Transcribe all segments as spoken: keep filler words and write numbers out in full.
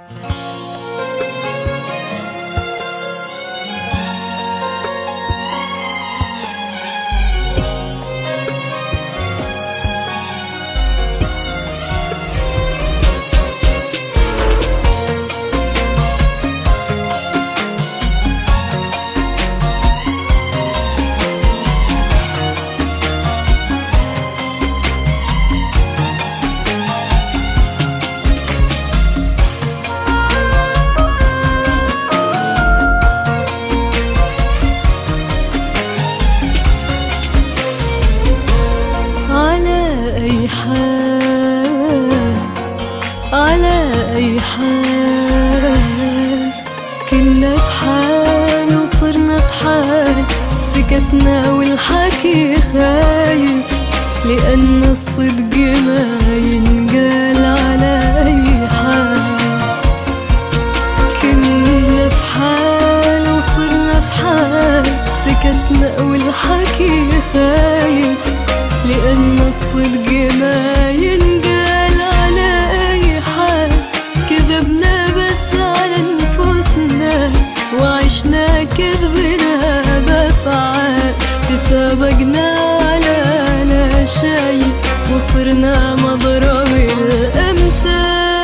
على أي حال كنا في حال وصرنا في حال، سكتنا والحكي خايف لأن الصدق ما ينقال على أي حال. كنا في حال وصرنا في حال، سكتنا والحكي خايف لأن الصدق ما ينقال على أي حال. كذبنا بس على نفوسنا وعشنا كذبنا بأفعال، تسابقنا على لا شيء وصرنا مضرب الأمثال.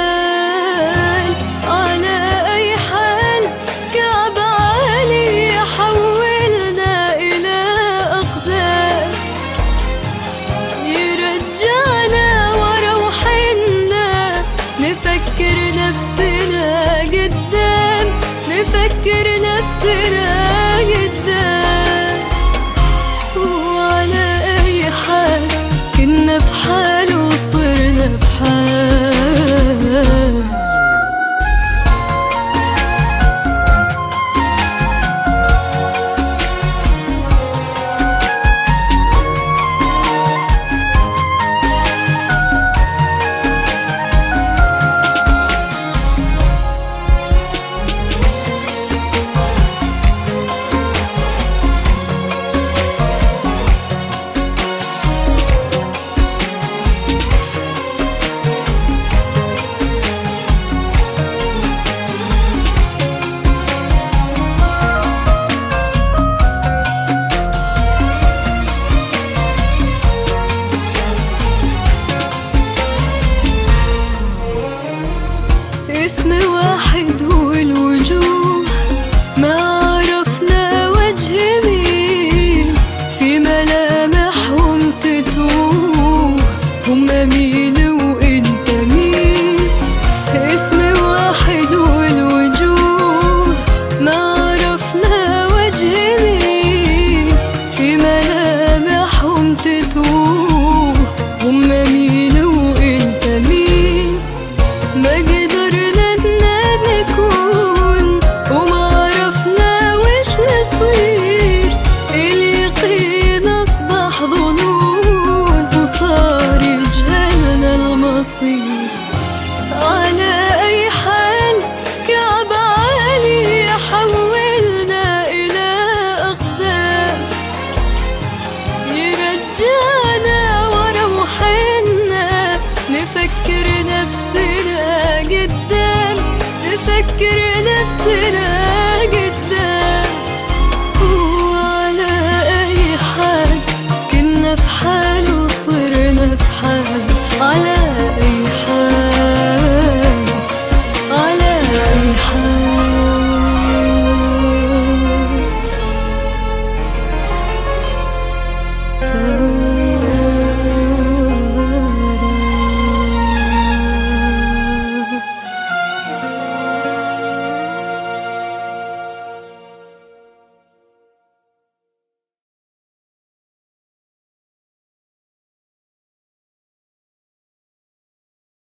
على أي حال كعب عالي حولنا إلى أقزام، يرجعنا ورا وحنا نفكر نفسنا قدام، نفكر نفسنا قدام. وعلى أي حال كنا في حال وصرنا في حال. اسم واحد والوجوه ما عرفنا وجه مين، في ملامحهم تتوه هم مين وانت مين. اسم واحد والوجوه ما عرفنا وجه مين، في ملامحهم تتوه هم مين وانت مين. ما قدرنا نكون وما عرفنا وش نصير، اليقين أصبح ظنون وصار يجهلنا المصير. على أي حال كعب عالي حولنا إلى أقزام، يرجعنا ورا وحنا نفكر نفسنا قدام، نفكر نفسنا